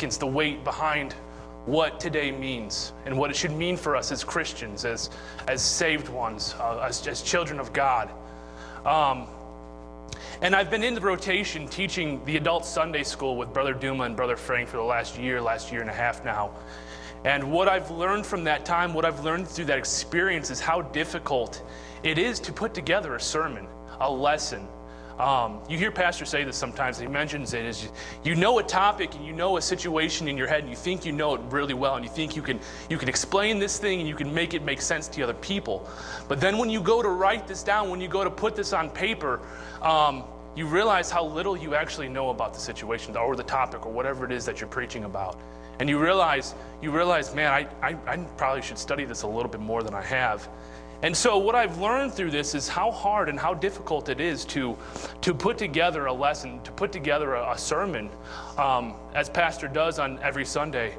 significance, the weight behind what today means and what it should mean for us as Christians, as saved ones, as children of God. And I've been in the rotation teaching the adult Sunday school with Brother Duma and Brother Frank for the last year and a half now. And what I've learned from that time, what I've learned through that experience is how difficult it is to put together a sermon, a lesson. You hear pastors say this sometimes. He mentions it is you know a topic and you know a situation in your head and you think you know it really well and you think you can explain this thing and you can make it make sense to other people. But then when you go to write this down, when you go to put this on paper, you realize how little you actually know about the situation or the topic or whatever it is that you're preaching about. And you realize, man, I probably should study this a little bit more than I have. And so what I've learned through this is how hard and how difficult it is to put together a lesson, to put together a sermon, as Pastor does on every Sunday.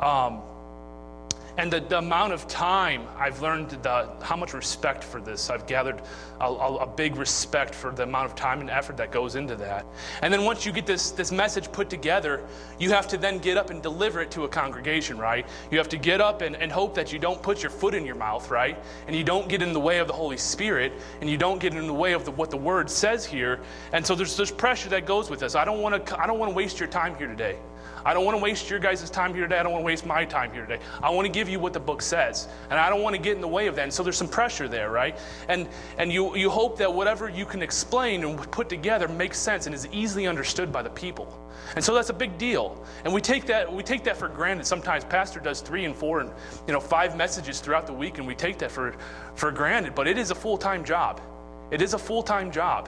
And the amount of time I've learned, how much respect for this. I've gathered a big respect for the amount of time and effort that goes into that. And then once you get this message put together, you have to then get up and deliver it to a congregation, right? You have to get up and hope that you don't put your foot in your mouth, right? And you don't get in the way of the Holy Spirit, and you don't get in the way of what the Word says here. And so there's pressure that goes with this. I don't want to waste your time here today. I don't want to waste your guys' time here today. I don't want to waste my time here today. I want to give you what the book says, and I don't want to get in the way of that. And so there's some pressure there, right? And you hope that whatever you can explain and put together makes sense and is easily understood by the people. And so that's a big deal. And we take that for granted. Sometimes Pastor does 3 and 4 and 5 messages throughout the week, and we take that for granted. But it is a full-time job. It is a full-time job.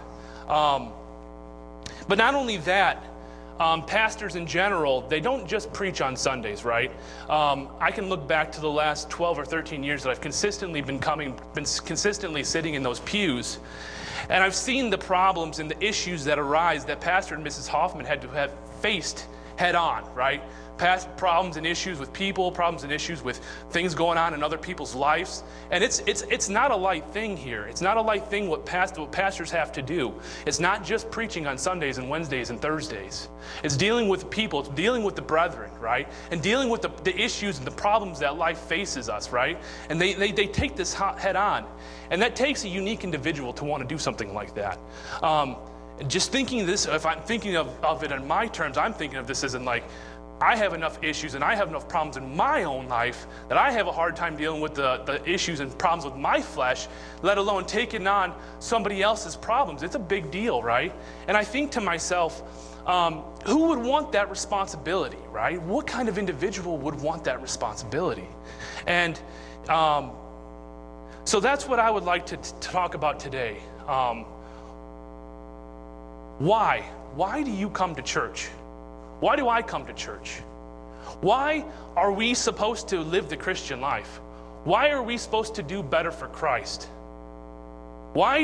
But not only that. Pastors in general, they don't just preach on Sundays, right? I can look back to the last 12 or 13 years that I've consistently been consistently sitting in those pews, and I've seen the problems and the issues that arise that Pastor and Mrs. Hoffman had to have faced head on, right? Past problems and issues with people, problems and issues with things going on in other people's lives. And it's not a light thing here. It's not a light thing what pastors have to do. It's not just preaching on Sundays and Wednesdays and Thursdays. It's dealing with people. It's dealing with the brethren, right? And dealing with the issues and the problems that life faces us, right? And they take this head on. And that takes a unique individual to want to do something like that. Just thinking this, if I'm thinking of it in my terms, I'm thinking of this as in like, I have enough issues and I have enough problems in my own life that I have a hard time dealing with the issues and problems with my flesh, let alone taking on somebody else's problems. It's a big deal, right? And I think to myself, who would want that responsibility, right? What kind of individual would want that responsibility? And so that's what I would like to talk about today. Why? Why do you come to church? Why do I come to church? Why are we supposed to live the Christian life? Why are we supposed to do better for Christ? Why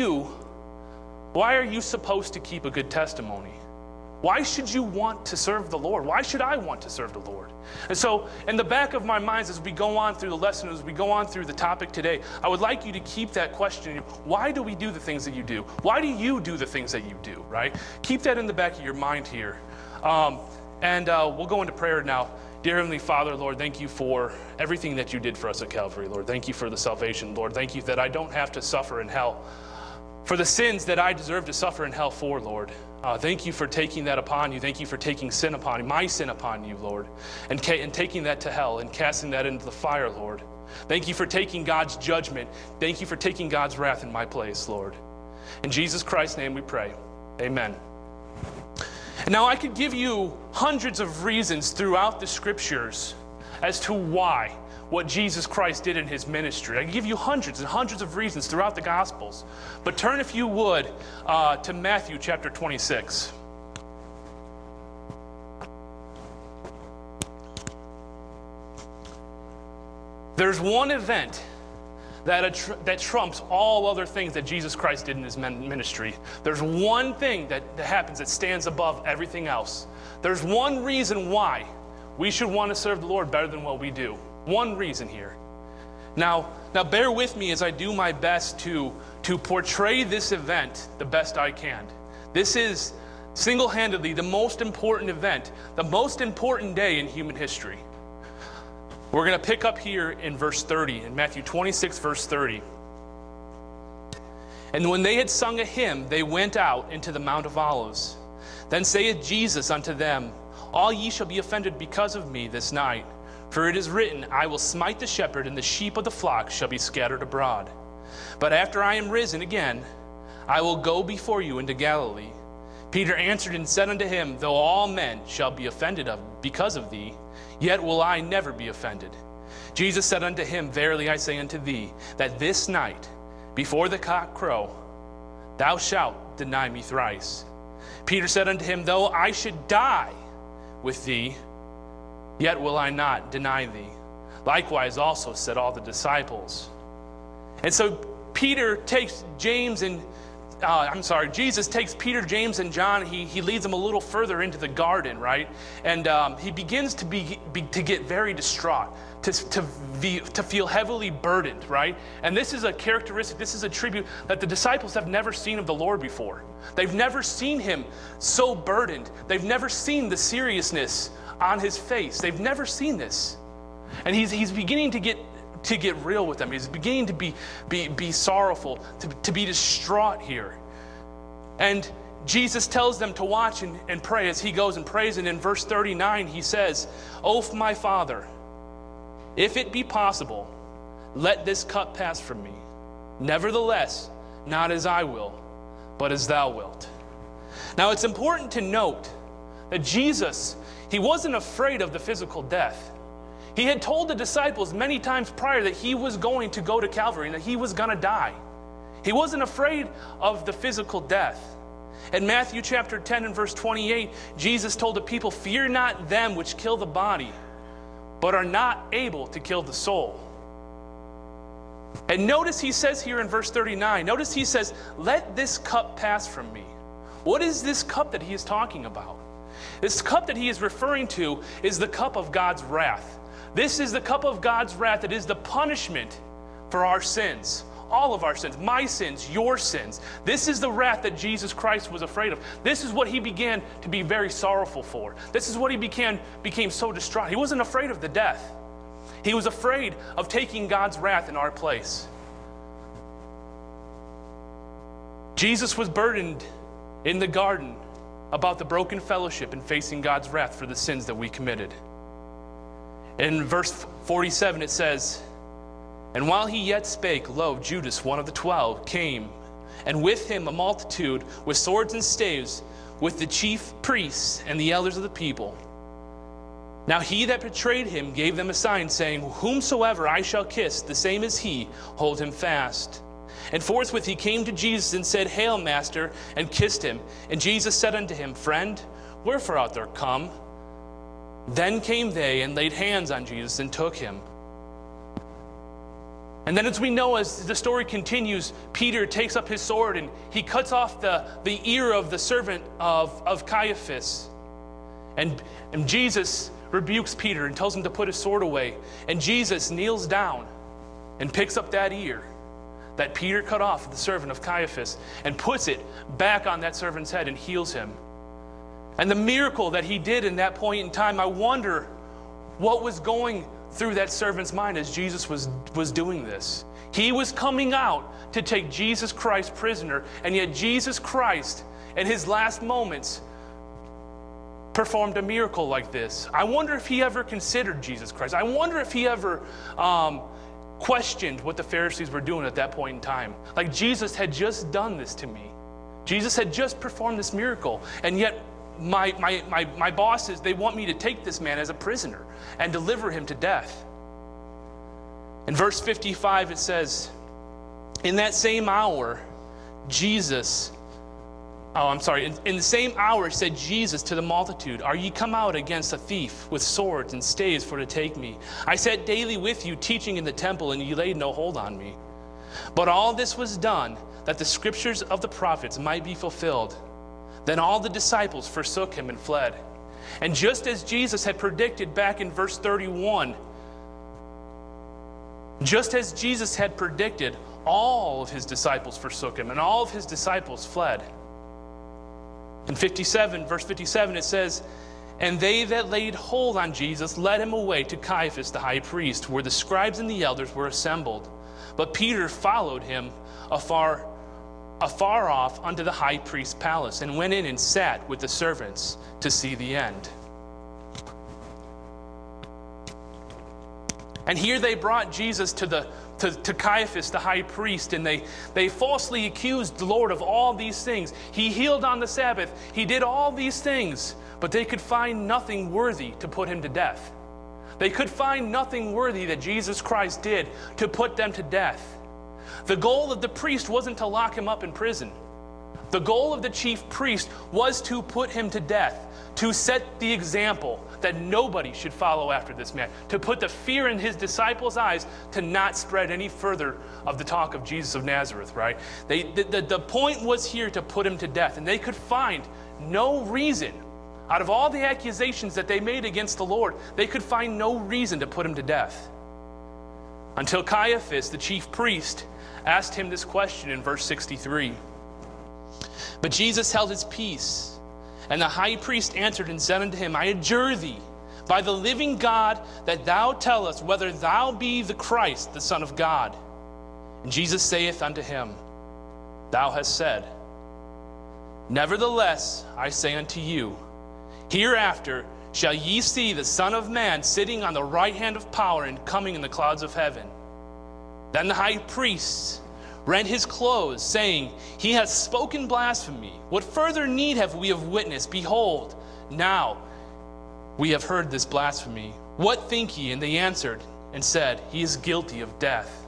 are you supposed to keep a good testimony? Why should you want to serve the Lord? Why should I want to serve the Lord? And so in the back of my mind, as we go on through the lesson, as we go on through the topic today, I would like you to keep that question. Why do we do the things that you do? Why do you do the things that you do, right? Keep that in the back of your mind here. We'll go into prayer now. Dear Heavenly Father, Lord, thank you for everything that you did for us at Calvary, Lord. Thank you for the salvation, Lord. Thank you that I don't have to suffer in hell for the sins that I deserve to suffer in hell for, Lord. Thank you for taking that upon you. Thank you for taking sin upon you, my sin upon you, Lord, and taking that to hell and casting that into the fire, Lord. Thank you for taking God's judgment. Thank you for taking God's wrath in my place, Lord. In Jesus Christ's name we pray. Amen. Now, I could give you hundreds of reasons throughout the scriptures as to why, what Jesus Christ did in his ministry. I could give you hundreds and hundreds of reasons throughout the Gospels. But turn, if you would, to Matthew chapter 26. There's one event that trumps all other things that Jesus Christ did in his ministry. There's one thing that happens that stands above everything else. There's one reason why we should want to serve the Lord better than what we do. One reason here. Now bear with me as I do my best to portray this event the best I can. This is Single-handedly, the most important event, the most important day in human history. We're going to pick up here in verse 30, in Matthew 26, verse 30. And when they had sung a hymn, they went out into the Mount of Olives. Then saith Jesus unto them, All ye shall be offended because of me this night. For it is written, I will smite the shepherd, and the sheep of the flock shall be scattered abroad. But after I am risen again, I will go before you into Galilee. Peter answered and said unto him, Though all men shall be offended because of thee, yet will I never be offended. Jesus said unto him, Verily I say unto thee, that this night, before the cock crow, thou shalt deny me thrice. Peter said unto him, Though I should die with thee, yet will I not deny thee. Likewise also said all the disciples. And so Jesus takes Peter, James, and John. He leads them a little further into the garden, right? And he begins to get very distraught, to feel heavily burdened, right? And this is a characteristic, this is a tribute that the disciples have never seen of the Lord before. They've never seen him so burdened. They've never seen the seriousness on his face. They've never seen this. And he's beginning to get real with them. He's beginning to be sorrowful, to be distraught here. And Jesus tells them to watch and pray as he goes and prays. And in verse 39, he says, O my Father, if it be possible, let this cup pass from me. Nevertheless, not as I will, but as thou wilt. Now, it's important to note that Jesus, he wasn't afraid of the physical death. He had told the disciples many times prior that he was going to go to Calvary and that he was going to die. He wasn't afraid of the physical death. In Matthew chapter 10 and verse 28, Jesus told the people, Fear not them which kill the body, but are not able to kill the soul. And notice he says here in verse 39, notice he says, Let this cup pass from me. What is this cup that he is talking about? This cup that he is referring to is the cup of God's wrath. This is the cup of God's wrath that is the punishment for our sins. All of our sins, my sins, your sins. This is the wrath that Jesus Christ was afraid of. This is what he began to be very sorrowful for. This is what he became so distraught. He wasn't afraid of the death. He was afraid of taking God's wrath in our place. Jesus was burdened in the garden about the broken fellowship and facing God's wrath for the sins that we committed. In verse 47 it says, And while he yet spake, lo, Judas, one of the 12, came, and with him a multitude with swords and staves, with the chief priests and the elders of the people. Now he that betrayed him gave them a sign, saying, Whomsoever I shall kiss, the same as he, hold him fast. And forthwith he came to Jesus and said, Hail, Master, and kissed him. And Jesus said unto him, Friend, wherefore art thou come? Then came they and laid hands on Jesus and took him. And then as we know, as the story continues, Peter takes up his sword and he cuts off the ear of the servant of Caiaphas. And Jesus rebukes Peter and tells him to put his sword away. And Jesus kneels down and picks up that ear that Peter cut off the servant of Caiaphas and puts it back on that servant's head and heals him. And the miracle that he did in that point in time, I wonder what was going through that servant's mind as Jesus was doing this. He was coming out to take Jesus Christ prisoner, and yet Jesus Christ, in his last moments, performed a miracle like this. I wonder if he ever considered Jesus Christ. I wonder if he ever questioned what the Pharisees were doing at that point in time. Like, Jesus had just done this to me. Jesus had just performed this miracle, and yet my bosses, they want me to take this man as a prisoner and deliver him to death. In verse 55 it says, In that same hour, in the same hour said Jesus to the multitude, Are ye come out against a thief with swords and staves for to take me? I sat daily with you teaching in the temple, and ye laid no hold on me. But all this was done, that the scriptures of the prophets might be fulfilled. Then all the disciples forsook him and fled. And just as Jesus had predicted back in verse 31, just as Jesus had predicted, all of his disciples forsook him and all of his disciples fled. In verse 57, it says, "And they that laid hold on Jesus led him away to Caiaphas the high priest, where the scribes and the elders were assembled. But Peter followed him afar off unto the high priest's palace, and went in and sat with the servants to see the end." And here they brought Jesus to Caiaphas the high priest, and they falsely accused the Lord of all these things. He healed on the Sabbath. He did all these things, but they could find nothing worthy to put him to death. They could find nothing worthy that Jesus Christ did to put them to death. The goal of the priest wasn't to lock him up in prison. The goal of the chief priest was to put him to death, to set the example that nobody should follow after this man, to put the fear in his disciples' eyes to not spread any further of the talk of Jesus of Nazareth, right? The point was here to put him to death, and they could find no reason. Out of all the accusations that they made against the Lord, they could find no reason to put him to death. Until Caiaphas, the chief priest, asked him this question in verse 63. But Jesus held his peace. And the high priest answered and said unto him, I adjure thee, by the living God, that thou tell us whether thou be the Christ, the Son of God. And Jesus saith unto him, Thou hast said. Nevertheless, I say unto you, hereafter shall ye see the Son of Man sitting on the right hand of power and coming in the clouds of heaven. Then the high priest rent his clothes, saying, He hath spoken blasphemy. What further need have we of witness? Behold, now we have heard this blasphemy. What think ye? And they answered and said, He is guilty of death.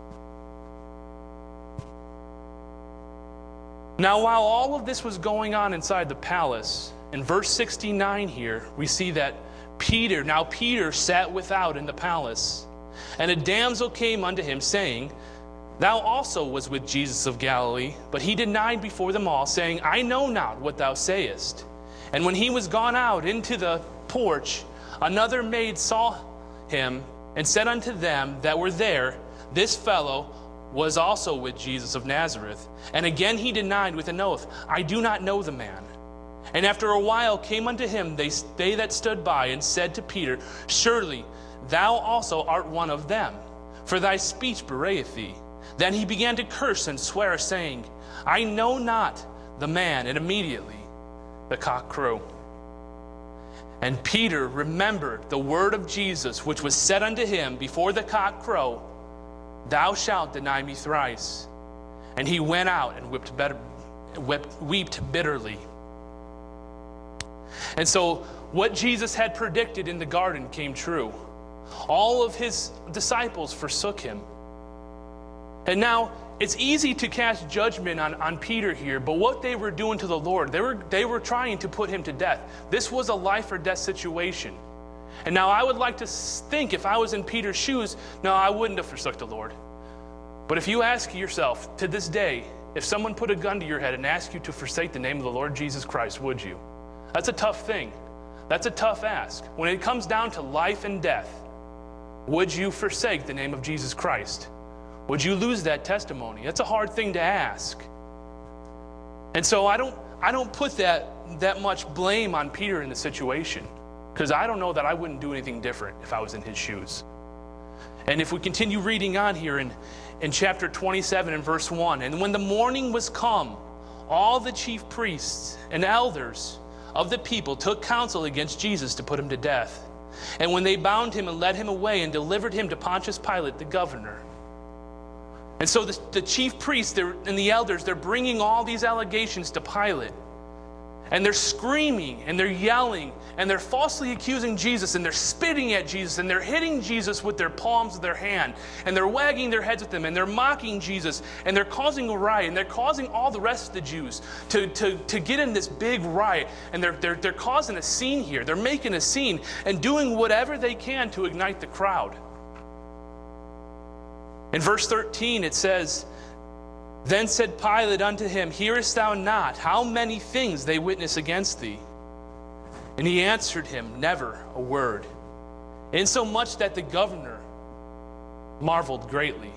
Now, while all of this was going on inside the palace, in verse 69 here, we see that Peter sat without in the palace. And a damsel came unto him, saying, Thou also was with Jesus of Galilee. But he denied before them all, saying, I know not what thou sayest. And when he was gone out into the porch, another maid saw him, and said unto them that were there, This fellow was also with Jesus of Nazareth. And again he denied with an oath, I do not know the man. And after a while came unto him they that stood by, and said to Peter, Surely thou also art one of them, for thy speech bewrayeth thee. Then he began to curse and swear, saying, I know not the man. And immediately the cock crew. And Peter remembered the word of Jesus, which was said unto him before the cock crow, Thou shalt deny me thrice. And he went out and wept bitterly. And so what Jesus had predicted in the garden came true. All of his disciples forsook him. And now, it's easy to cast judgment on Peter here, but what they were doing to the Lord, they were trying to put him to death. This was a life or death situation. And now I would like to think, if I was in Peter's shoes, no, I wouldn't have forsook the Lord. But if you ask yourself, to this day, if someone put a gun to your head and asked you to forsake the name of the Lord Jesus Christ, would you? That's a tough thing. That's a tough ask. When it comes down to life and death, would you forsake the name of Jesus Christ? Would you lose that testimony? That's a hard thing to ask. And so I don't put that much blame on Peter in the situation, because I don't know that I wouldn't do anything different if I was in his shoes. And if we continue reading on here in chapter 27 and verse 1, and when the morning was come, all the chief priests and elders of the people took counsel against Jesus to put him to death. And when they bound him and led him away and delivered him to Pontius Pilate, the governor. And so the chief priests and the elders, they're bringing all these allegations to Pilate. And they're screaming and they're yelling and they're falsely accusing Jesus, and they're spitting at Jesus, and they're hitting Jesus with their palms of their hand, and they're wagging their heads with him, and they're mocking Jesus, and they're causing a riot, and they're causing all the rest of the Jews to get in this big riot, and they're causing a scene here. They're making a scene and doing whatever they can to ignite the crowd. In verse 13 it says, Then said Pilate unto him, Hearest thou not how many things they witness against thee? And he answered him, Never a word. Insomuch that the governor marveled greatly.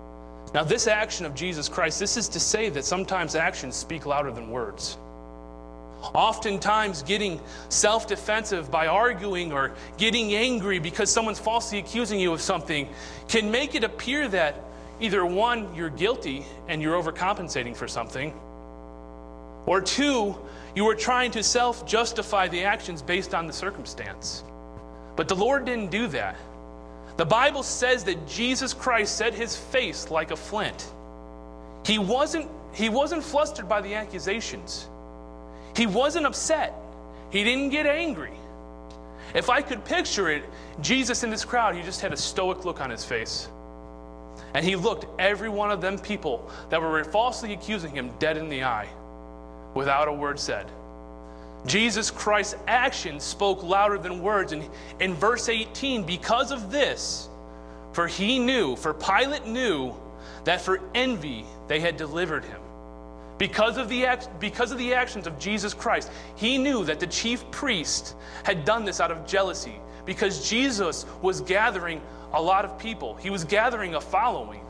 Now this action of Jesus Christ, this is to say that sometimes actions speak louder than words. Oftentimes getting self-defensive by arguing or getting angry because someone's falsely accusing you of something can make it appear that either one, you're guilty and you're overcompensating for something, or two, you were trying to self-justify the actions based on the circumstance. But the Lord didn't do that. The Bible says that Jesus Christ set his face like a flint. He wasn't flustered by the accusations. He wasn't upset. He didn't get angry. If I could picture it, Jesus in this crowd, he just had a stoic look on his face. And he looked every one of them people that were falsely accusing him dead in the eye, without a word said. Jesus Christ's actions spoke louder than words. And in verse 18, because of this, for Pilate knew that for envy they had delivered him. Because of the actions of Jesus Christ, he knew that the chief priest had done this out of jealousy, because Jesus was gathering a lot of people. He was gathering a following.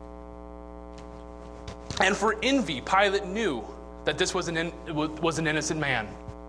And for envy, Pilate knew that this was an innocent man.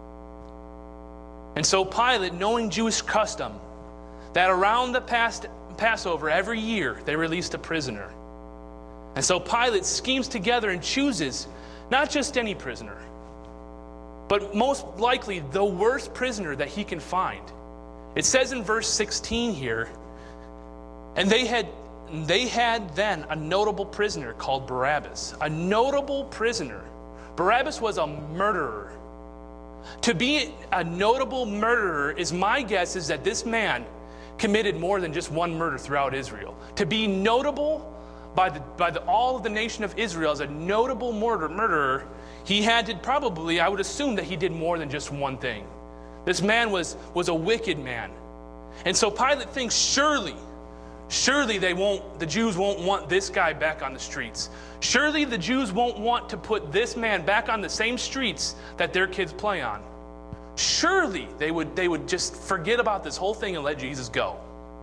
And so Pilate, knowing Jewish custom, that around the Passover every year they released a prisoner. And so Pilate schemes together and chooses not just any prisoner, but most likely the worst prisoner that he can find. It says in verse 16 here, and they had then a notable prisoner called Barabbas. A notable prisoner. Barabbas was a murderer. To be a notable murderer, is my guess is that this man committed more than just one murder throughout Israel. To be notable by all of the nation of Israel as a notable murderer, he had to probably, I would assume that he did more than just one thing. This man was a wicked man. And so Pilate thinks, surely the Jews won't want this guy back on the streets. Surely the Jews won't want to put this man back on the same streets that their kids play on. Surely they would just forget about this whole thing and let Jesus go.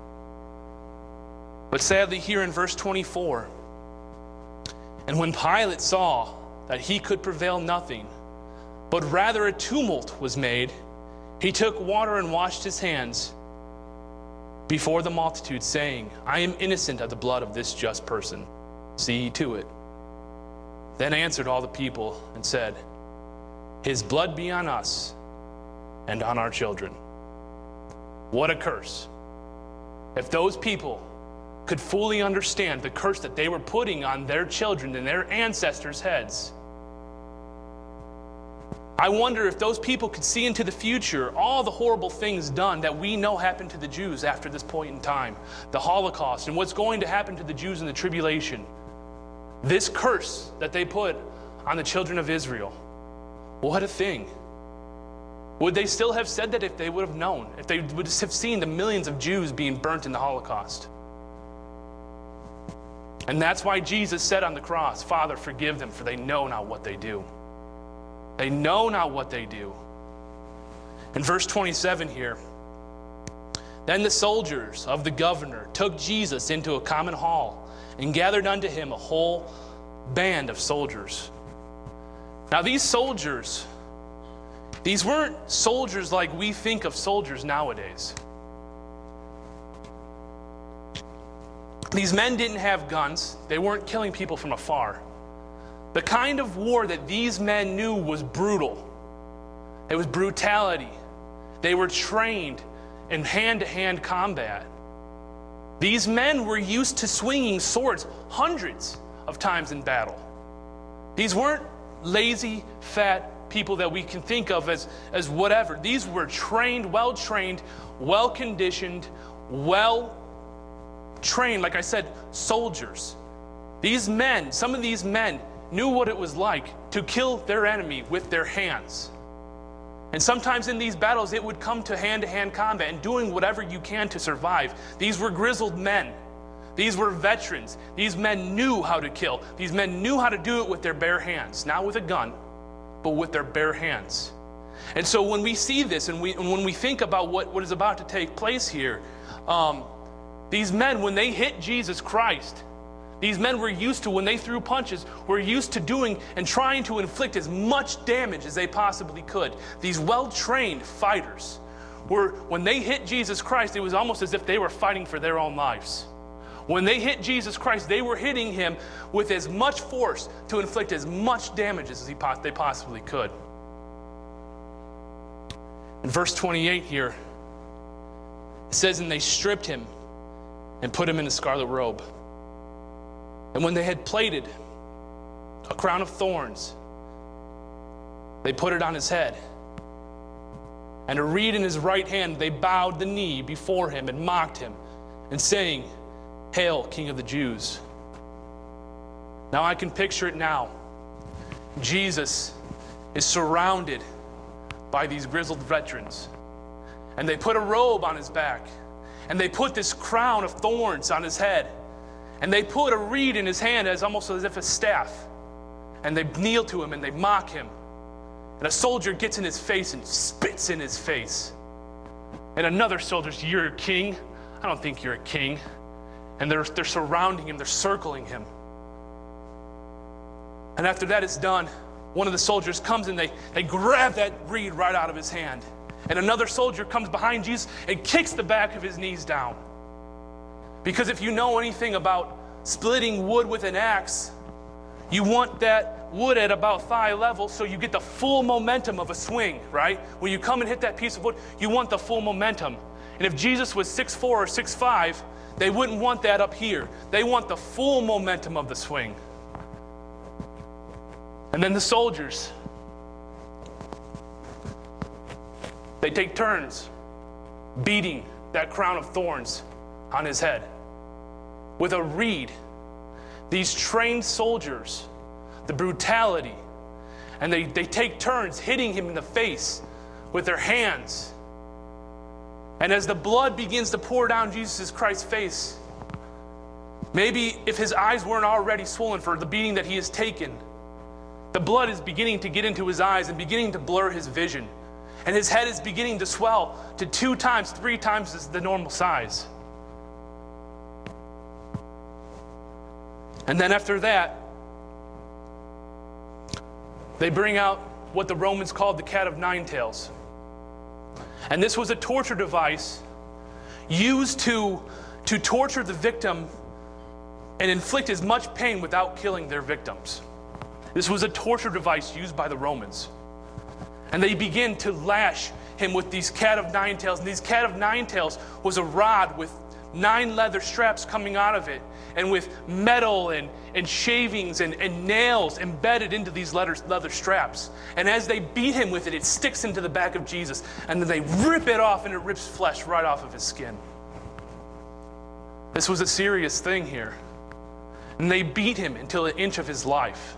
But sadly, here in verse 24, and when Pilate saw that he could prevail nothing, but rather a tumult was made, he took water and washed his hands before the multitude, saying, I am innocent of the blood of this just person. See to it. Then answered all the people and said, his blood be on us and on our children. What a curse. If those people could fully understand the curse that they were putting on their children and their ancestors' heads, I wonder if those people could see into the future all the horrible things done that we know happened to the Jews after this point in time. The Holocaust and what's going to happen to the Jews in the tribulation. This curse that they put on the children of Israel. What a thing. Would they still have said that if they would have known? If they would have seen the millions of Jews being burnt in the Holocaust? And that's why Jesus said on the cross, Father, forgive them, for they know not what they do. They know not what they do. In verse 27 here, then the soldiers of the governor took Jesus into a common hall and gathered unto him a whole band of soldiers. Now these soldiers, these weren't soldiers like we think of soldiers nowadays. These men didn't have guns. They weren't killing people from afar. The kind of war that these men knew was brutal. It was brutality. They were trained in hand-to-hand combat. These men were used to swinging swords hundreds of times in battle. These weren't lazy, fat people that we can think of as whatever. These were trained, well-conditioned, well-trained, like I said, soldiers. These men, some of these men, knew what it was like to kill their enemy with their hands. And sometimes in these battles, it would come to hand-to-hand combat and doing whatever you can to survive. These were grizzled men. These were veterans. These men knew how to kill. These men knew how to do it with their bare hands, not with a gun, but with their bare hands. And so when we see this and when we think about what is about to take place here, these men, when they hit Jesus Christ, These men were used to, when they threw punches, were used to doing and trying to inflict as much damage as they possibly could. These well-trained fighters were, when they hit Jesus Christ, it was almost as if they were fighting for their own lives. When they hit Jesus Christ, they were hitting him with as much force to inflict as much damage as they possibly could. In verse 28 here, it says, "And they stripped him and put him in a scarlet robe. And when they had plaited a crown of thorns, they put it on his head. And a reed in his right hand, they bowed the knee before him and mocked him, and saying, 'Hail, King of the Jews.'" Now I can picture it now. Jesus is surrounded by these grizzled veterans. And they put a robe on his back. And they put this crown of thorns on his head. And they put a reed in his hand almost as if a staff. And they kneel to him and they mock him. And a soldier gets in his face and spits in his face. And another soldier says, "You're a king? I don't think you're a king." And they're surrounding him, they're circling him. And after that is done, one of the soldiers comes and they grab that reed right out of his hand. And another soldier comes behind Jesus and kicks the back of his knees down. Because if you know anything about splitting wood with an axe, you want that wood at about thigh level so you get the full momentum of a swing, right? When you come and hit that piece of wood, you want the full momentum. And if Jesus was 6'4" or 6'5", they wouldn't want that up here. They want the full momentum of the swing. And then the soldiers, they take turns beating that crown of thorns on his head with a reed. These trained soldiers, the brutality, and they take turns hitting him in the face with their hands. And as the blood begins to pour down Jesus Christ's face, maybe if his eyes weren't already swollen for the beating that he has taken, the blood is beginning to get into his eyes and beginning to blur his vision. And his head is beginning to swell to 2 times, 3 times as the normal size. And then after that, they bring out what the Romans called the cat of nine tails. And this was a torture device used to torture the victim and inflict as much pain without killing their victims. This was a torture device used by the Romans. And they begin to lash him with these cat of nine tails. And these cat of nine tails was a rod with 9 leather straps coming out of it, and with metal and shavings and nails embedded into these leather straps. And as they beat him with it, it sticks into the back of Jesus. And then they rip it off, and it rips flesh right off of his skin. This was a serious thing here. And they beat him until an inch of his life.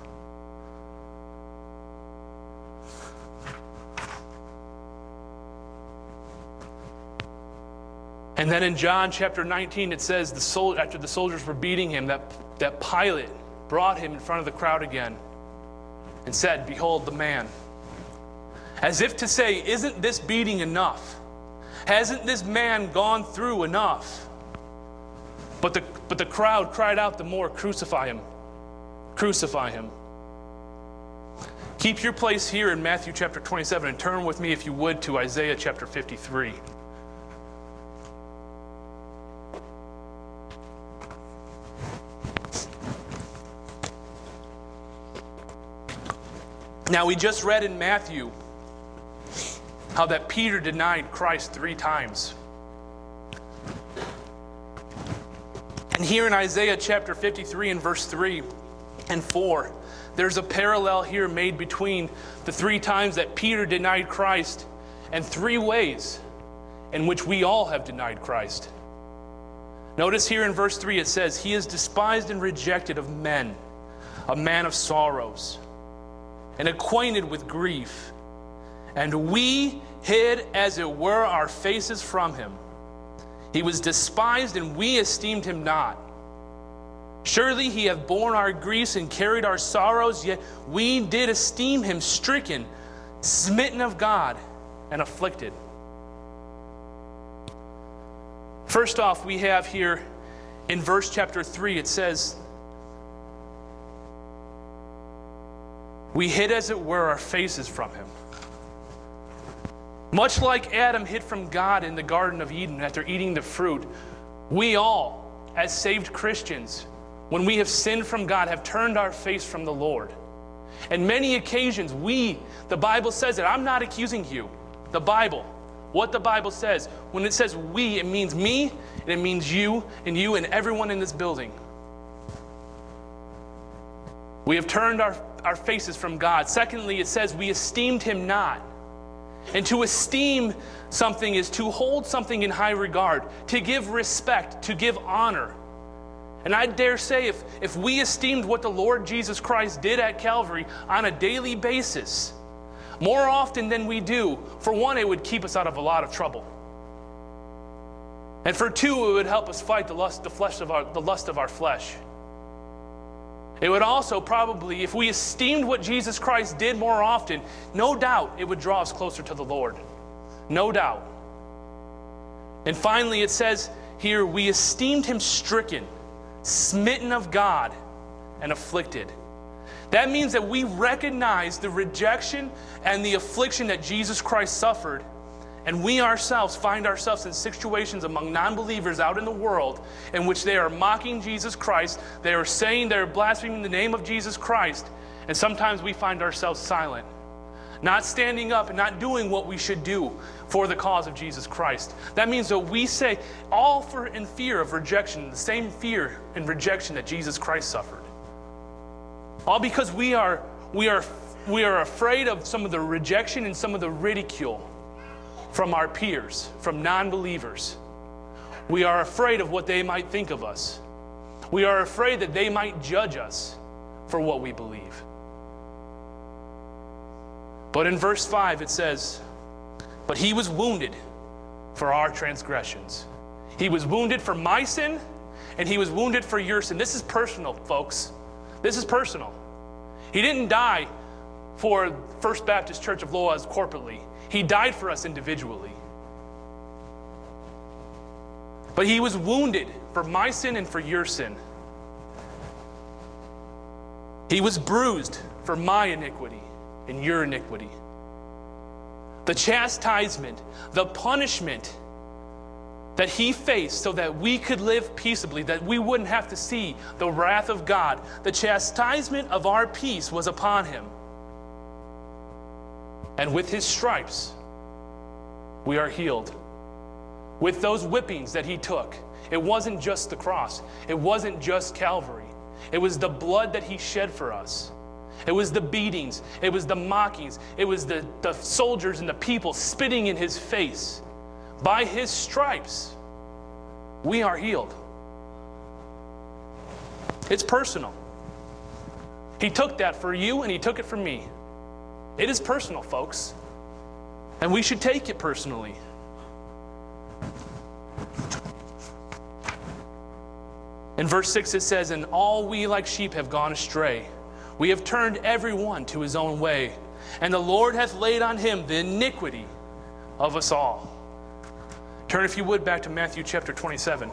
And then in John chapter 19, it says, after the soldiers were beating him, that Pilate brought him in front of the crowd again and said, "Behold the man." As if to say, isn't this beating enough? Hasn't this man gone through enough? But the crowd cried out the more, "Crucify him! Crucify him!" Keep your place here in Matthew chapter 27 and turn with me, if you would, to Isaiah chapter 53. Now, we just read in Matthew how that Peter denied Christ 3 times. And here in Isaiah chapter 53 and verse 3 and 4, there's a parallel here made between the 3 times that Peter denied Christ and 3 ways in which we all have denied Christ. Notice here in verse 3 it says, "He is despised and rejected of men, a man of sorrows, and acquainted with grief. And we hid, as it were, our faces from him. He was despised, and we esteemed him not. Surely he hath borne our griefs and carried our sorrows, yet we did esteem him stricken, smitten of God, and afflicted." First off, we have here in verse chapter 3, it says We hid, as it were, our faces from him. Much like Adam hid from God in the Garden of Eden after eating the fruit, we all, as saved Christians, when we have sinned from God, have turned our face from the Lord. And many occasions, the Bible says it. I'm not accusing you. The Bible, what the Bible says. When it says we, it means me, and it means you, and everyone in this building. We have turned our faces from God. Secondly, it says we esteemed him not. And to esteem something is to hold something in high regard, to give respect, to give honor. And I dare say if we esteemed what the Lord Jesus Christ did at Calvary on a daily basis, more often than we do, for one, it would keep us out of a lot of trouble. And for two, it would help us fight the lust of our flesh. It would also probably, if we esteemed what Jesus Christ did more often, no doubt it would draw us closer to the Lord. No doubt. And finally, it says here, we esteemed him stricken, smitten of God, and afflicted. That means that we recognize the rejection and the affliction that Jesus Christ suffered, and we ourselves find ourselves in situations among non-believers out in the world in which they are mocking Jesus Christ, they are saying they're blaspheming the name of Jesus Christ, and sometimes we find ourselves silent, not standing up and not doing what we should do for the cause of Jesus Christ. That means that we say, all in fear of rejection, the same fear and rejection that Jesus Christ suffered. All because we are afraid of some of the rejection and some of the ridicule from our peers, from non-believers. We are afraid of what they might think of us. We are afraid that they might judge us for what we believe. But in verse 5 it says, but he was wounded for our transgressions. He was wounded for my sin, and he was wounded for your sin. This is personal, folks. This is personal. He didn't die for First Baptist Church of Loaz corporately. He died for us individually. But he was wounded for my sin and for your sin. He was bruised for my iniquity and your iniquity. The chastisement, the punishment that he faced so that we could live peaceably, that we wouldn't have to see the wrath of God, the chastisement of our peace was upon him. And with his stripes, we are healed. With those whippings that he took, it wasn't just the cross. It wasn't just Calvary. It was the blood that he shed for us. It was the beatings. It was the mockings. It was the soldiers and the people spitting in his face. By his stripes, we are healed. It's personal. He took that for you and he took it for me. It is personal, folks. And we should take it personally. In verse 6 it says, and all we like sheep have gone astray. We have turned every one to his own way. And the Lord hath laid on him the iniquity of us all. Turn, if you would, back to Matthew chapter 27.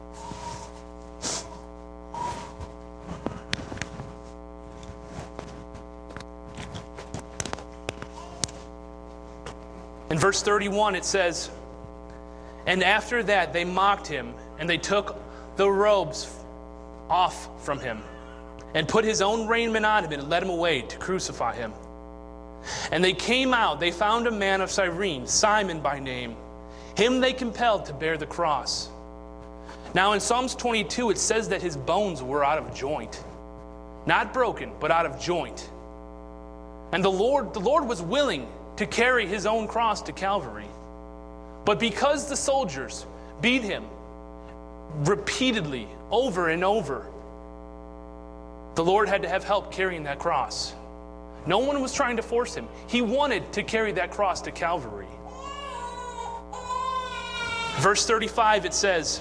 In verse 31 it says, and after that they mocked him, and they took the robes off from him, and put his own raiment on him, and led him away to crucify him. And they came out, they found a man of Cyrene, Simon by name. Him they compelled to bear the cross. Now in Psalms 22 it says that his bones were out of joint. Not broken, but out of joint. And the Lord was willing to carry his own cross to Calvary. But because the soldiers beat him repeatedly, over and over, the Lord had to have help carrying that cross. No one was trying to force him. He wanted to carry that cross to Calvary. Verse 35 it says,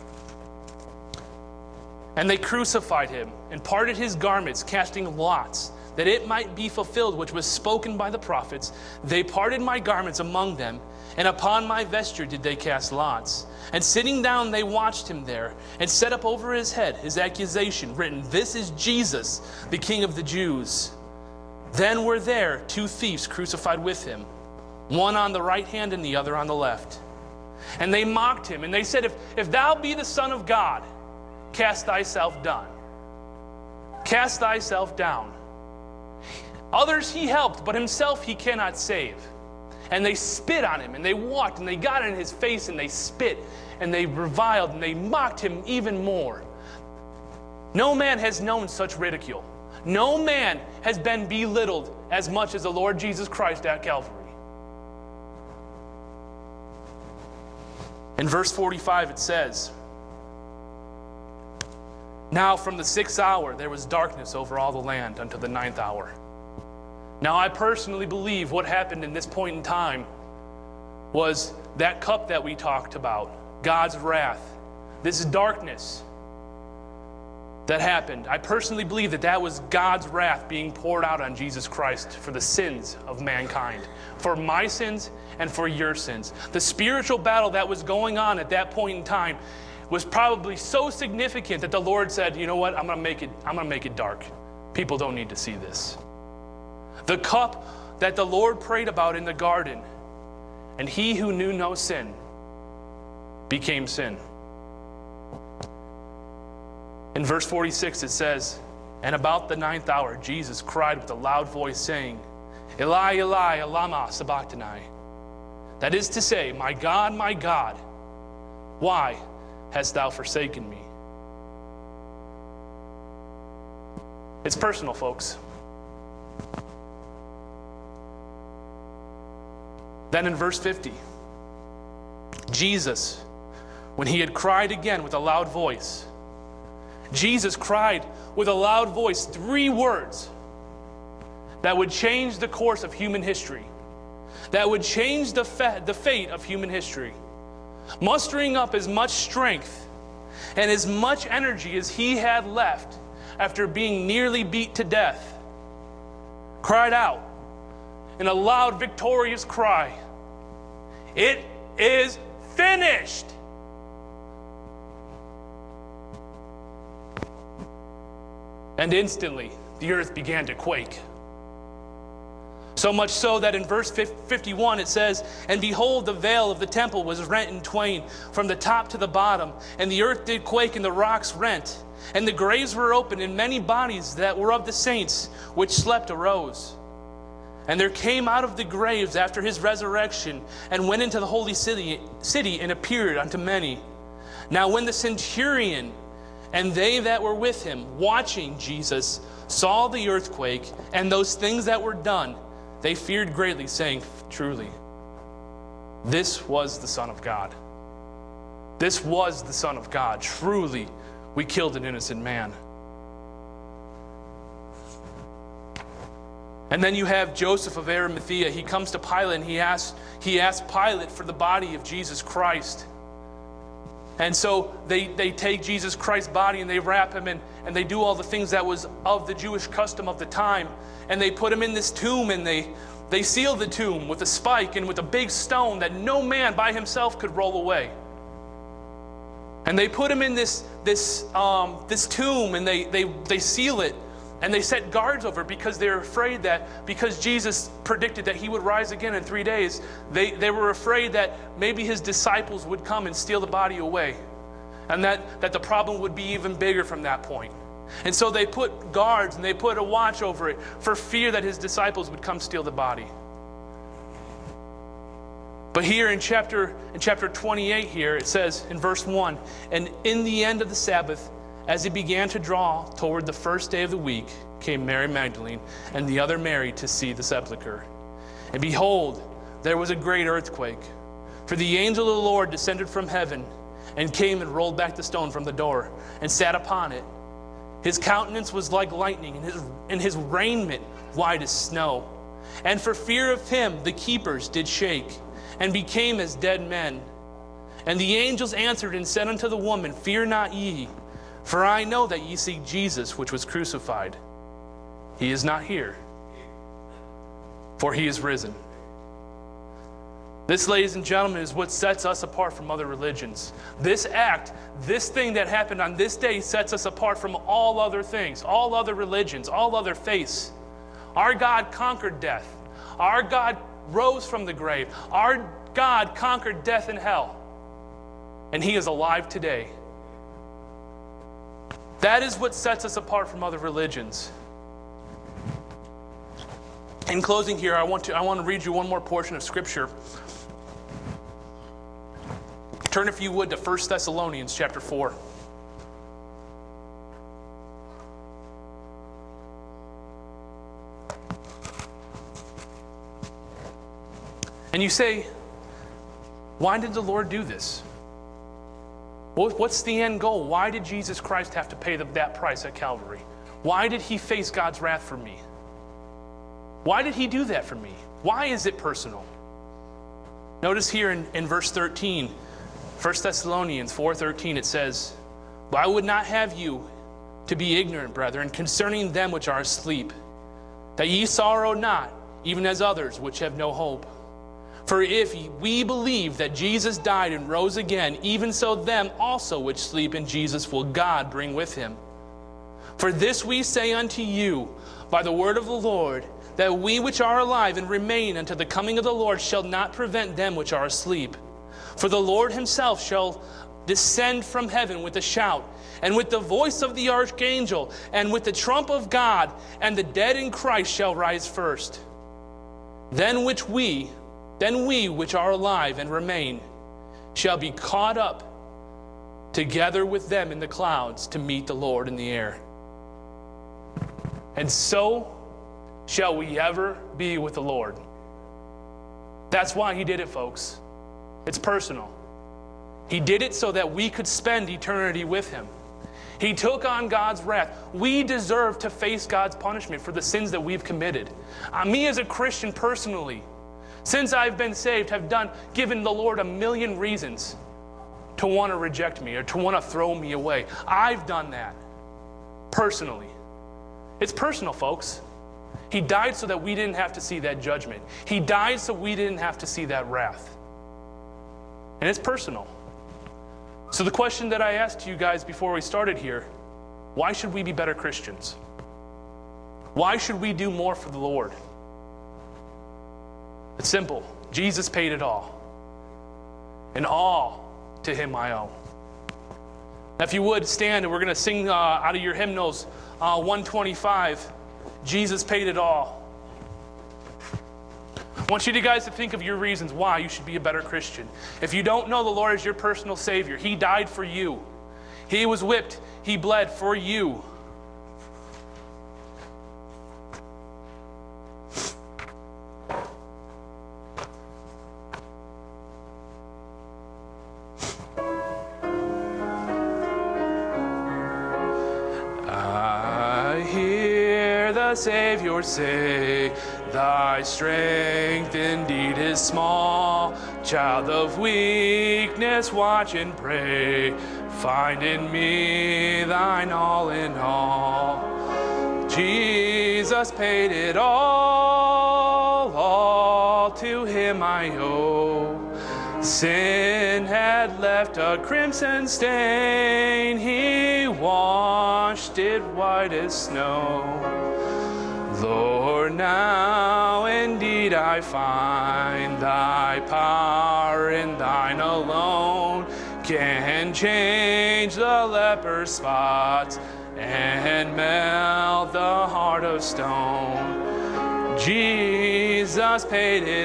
and they crucified him and parted his garments, casting lots, that it might be fulfilled which was spoken by the prophets. They parted my garments among them, and upon my vesture did they cast lots. And sitting down they watched him there, and set up over his head his accusation, written, this is Jesus, the King of the Jews. Then were there 2 thieves crucified with him, one on the right hand and the other on the left. And they mocked him, and they said, if thou be the Son of God, cast thyself down. Cast thyself down. Others he helped, but himself he cannot save. And they spit on him, and they walked, and they got in his face, and they spit, and they reviled, and they mocked him even more. No man has known such ridicule. No man has been belittled as much as the Lord Jesus Christ at Calvary. In verse 45 it says, now from the 6th hour there was darkness over all the land until the 9th hour. Now I personally believe what happened in this point in time was that cup that we talked about, God's wrath. This is darkness that happened. I personally believe that that was God's wrath being poured out on Jesus Christ for the sins of mankind, for my sins and for your sins. The spiritual battle that was going on at that point in time was probably so significant that the Lord said, you know what, I'm going to make it dark. People don't need to see this. The cup that the Lord prayed about in the garden, and he who knew no sin became sin. In verse 46 it says, and about the 9th hour Jesus cried with a loud voice saying, Eli, Eli, lama sabachthani. That is to say, my God, why hast thou forsaken me? It's personal, folks. Then in verse 50, Jesus, when he had cried again with a loud voice, Jesus cried with a loud voice 3 words that would change the course of human history, that would change the fate of human history. Mustering up as much strength and as much energy as he had left after being nearly beat to death, cried out in a loud, victorious cry, it is finished. And instantly, the earth began to quake. So much so that in verse 51 it says, and behold, the veil of the temple was rent in twain from the top to the bottom, and the earth did quake, and the rocks rent, and the graves were opened, and many bodies that were of the saints which slept arose. And there came out of the graves after his resurrection, and went into the holy city and appeared unto many. Now when the centurion and they that were with him, watching Jesus, saw the earthquake and those things that were done, they feared greatly, saying, truly, this was the Son of God. This was the Son of God. Truly, we killed an innocent man. And then you have Joseph of Arimathea. He comes to Pilate and he asks Pilate for the body of Jesus Christ. And so they take Jesus Christ's body and they wrap him and they do all the things that was of the Jewish custom of the time. And they put him in this tomb and they seal the tomb with a spike and with a big stone that no man by himself could roll away. And they put him in this tomb and they seal it. And they set guards over it because they're afraid that because Jesus predicted that he would rise again in 3 days, they were afraid that maybe his disciples would come and steal the body away. And that the problem would be even bigger from that point. And so they put guards and they put a watch over it for fear that his disciples would come steal the body. But here in chapter 28 here, it says in verse 1, and in the end of the Sabbath, as it began to draw toward the first day of the week, came Mary Magdalene and the other Mary to see the sepulchre. And behold, there was a great earthquake. For the angel of the Lord descended from heaven and came and rolled back the stone from the door and sat upon it. His countenance was like lightning and his raiment white as snow. And for fear of him the keepers did shake and became as dead men. And the angels answered and said unto the woman, fear not ye, for I know that ye seek Jesus, which was crucified. He is not here, for he is risen. This, ladies and gentlemen, is what sets us apart from other religions. This act, this thing that happened on this day sets us apart from all other things, all other religions, all other faiths, Our God conquered death. Our God rose from the grave. Our God conquered death and hell. And He is alive today. That is what sets us apart from other religions. In closing here, I want to read you one more portion of Scripture. Turn, if you would, to 1 Thessalonians chapter 4. And you say, why did the Lord do this? What's the end goal? Why did Jesus Christ have to pay that price at Calvary? Why did He face God's wrath for me? Why did He do that for me? Why is it personal? Notice here in verse 13, 1 Thessalonians 4:13, it says, "But I would not have you to be ignorant, brethren, concerning them which are asleep, that ye sorrow not, even as others which have no hope. For if we believe that Jesus died and rose again, even so them also which sleep in Jesus will God bring with Him. For this we say unto you by the word of the Lord, that we which are alive and remain unto the coming of the Lord shall not prevent them which are asleep. For the Lord Himself shall descend from heaven with a shout, and with the voice of the archangel, and with the trump of God, and the dead in Christ shall rise first. Then we which are alive and remain shall be caught up together with them in the clouds to meet the Lord in the air. And so shall we ever be with the Lord." That's why He did it, folks. It's personal. He did it so that we could spend eternity with Him. He took on God's wrath. We deserve to face God's punishment for the sins that we've committed. Me as a Christian personally, since I've been saved, have given the Lord a million reasons to want to reject me or to want to throw me away. I've done that personally. It's personal, folks. He died so that we didn't have to see that judgment. He died so we didn't have to see that wrath. And it's personal. So the question that I asked you guys before we started here, why should we be better Christians? Why should we do more for the Lord? It's simple. Jesus paid it all. And all to Him I owe. Now, if you would stand, and we're going to sing out of your hymnals 125, Jesus paid it all. I want you guys to think of your reasons why you should be a better Christian. If you don't know the Lord as your personal Savior, He died for you. He was whipped. He bled for you. I hear the Savior say, "Thy strength indeed is small. Child of weakness, watch and pray. Find in me thine all in all." Jesus paid it all to Him I owe. Sin had left a crimson stain. He washed it white as snow. Lord, now indeed I find Thy power in Thine alone can change the leper's spots and melt the heart of stone. Jesus paid it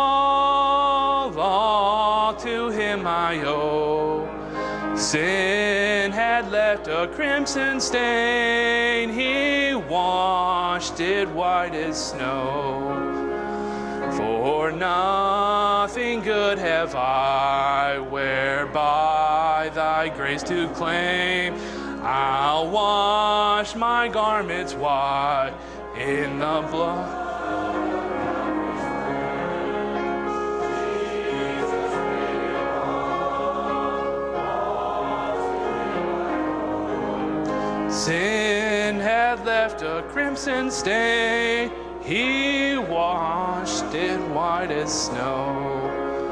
all to Him I owe. Sin had left a crimson stain. He washed it white as snow. For nothing good have I whereby Thy grace to claim. I'll wash my garments white in the blood. Sin had left a crimson stain. He washed it white as snow.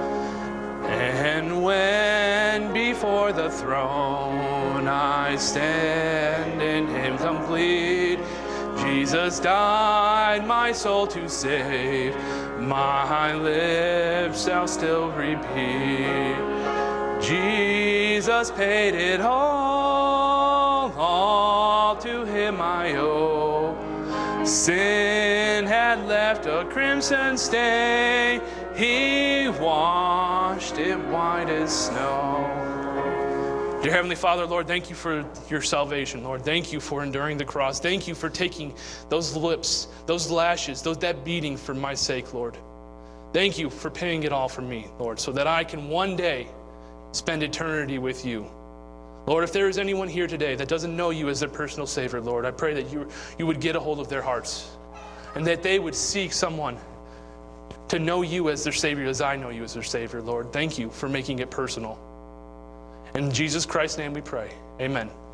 And when before the throne I stand in Him complete, Jesus died my soul to save. My lips shall still repeat. Jesus paid it all to him I owe. Sin had left a crimson stain. He washed it white as snow. Dear Heavenly Father, Lord, thank you for your salvation, Lord. Thank you for enduring the cross. Thank you for taking those lips, those lashes, that beating for my sake, Lord. Thank you for paying it all for me, Lord, so that I can one day spend eternity with you. Lord, if there is anyone here today that doesn't know you as their personal Savior, Lord, I pray that you would get a hold of their hearts and that they would seek someone to know you as their Savior as I know you as their Savior, Lord. Thank you for making it personal. In Jesus Christ's name we pray. Amen.